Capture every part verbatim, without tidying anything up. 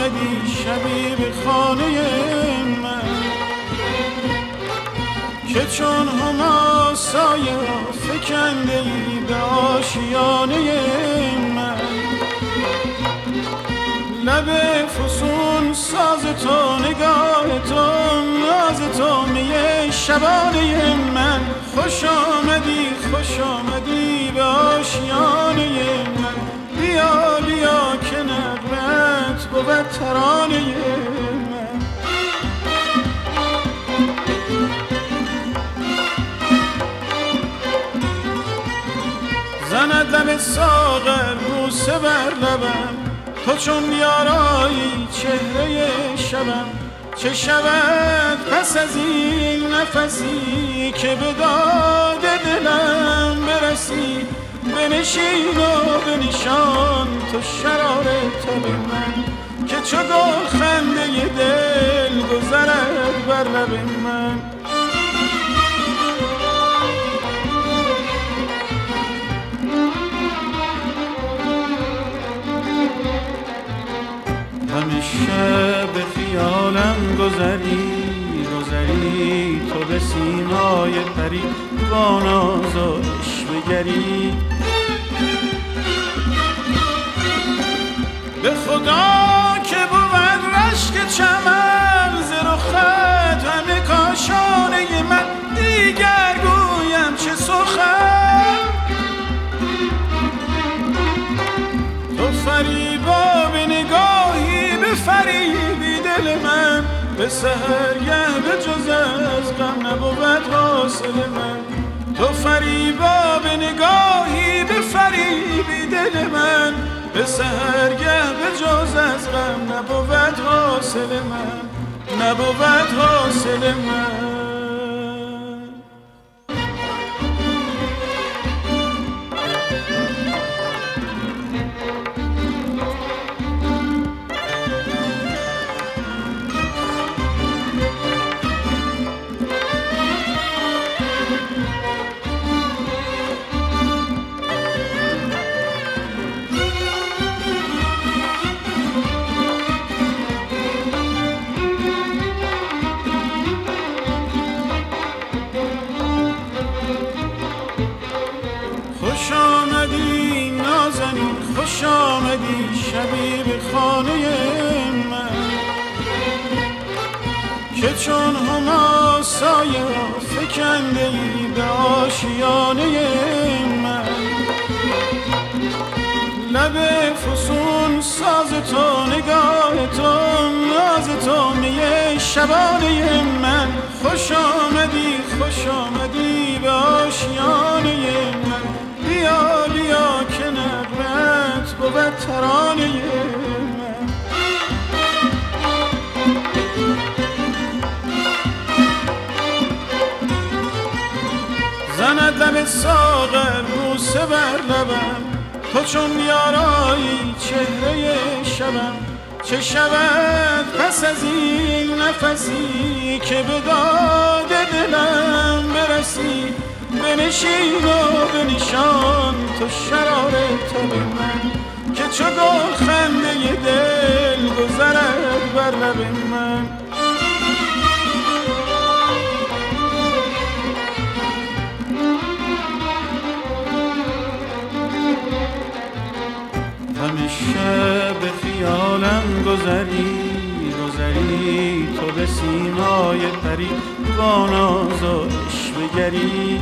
آمدی شبی به خانه من، که چون هما سایه فکنده ای به آشیانه من. لب فسون ساز تو، نگاه تو، ناز تو، می شبانه من. خوش آمدی خوش آمدی به آشیانه من. بیا بیا که نغمت بود ترانه من. زند لب ساغر بوسه بر لبم، تو چون یارایی چهره شبم. چه شود پس از این نفسی که به داد دلم برسی. بنشین و بنشان تو شرار تب من، که چو گل خنده دل گذرد بر لب من. همیشه به خیالم گذری گذری، تو به سیمای پری با ناز و عشوه‌گری. به خدا که بود رشک چمن ز رخت همه کاشانه من. دیگر گویم چه سخن، تو فریبا به نگاهی بفریبی دل من. به سحرگه به جز از غم نبود حاصل من. تو فریبا به نگاهی بفریبی دل من. به سحرگه به جز از غم نبود حاصل من، نبود حاصل من. خوش آمدی نازنین، خوش آمدی شبی به خانه من، که چون هما سایه فکنده ای به آشیانه من. لب فسون ساز تو، نگاه تو، ناز تو، می شبانه من. خوش آمدی خوش آمدی به آشیانه من. بیا بیا که نغمت بود ترانه من. زند لب ساغر بوسه بر لبم، تو چون یارایی چهره شبم. چه شود پس از این نفسی که به داد دلم برسی. بنشین و بنشان تو شرار تب من، که چو گل خنده دل گذرد بر لب من. همیشه به خیالم گذری گذری، تو به سیمای پری با ناز و عشوه‌گری.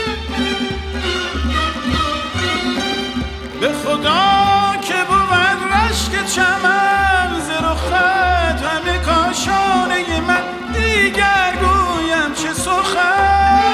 به خدا که بود رشک چمن ز رخت همه کاشانه من. دیگر گویم چه سخن،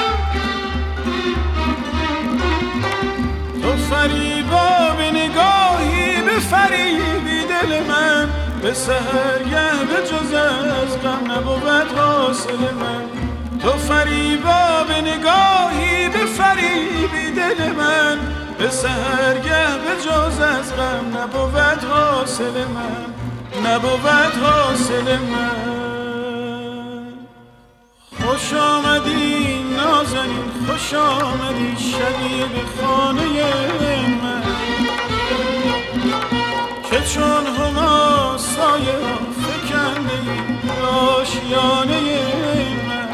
تو فریبا به نگاهی بفریبی دل من. به سحرگه به جز از غم نبود حاصل من. تو فریبا به نگاهی بفریبی دل من. به سحرگه به جز از غم نبود حاصل من، نبود حاصل من. خوش آمدی نازنین، خوش آمدی شبی به خانه من، که چون هما سایه را فکنده ای آشیانه من.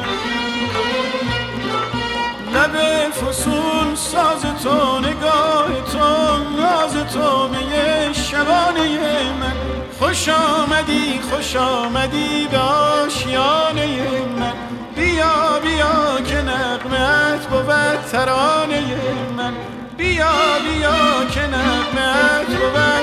لب فسون ساز تو نگاه تو ناز تو می شبانه من. خوش آمدی خوش آمدی به آشیانه من. بیا بیا که نغمت بود ترانه من. بیا بیا که نغمت بود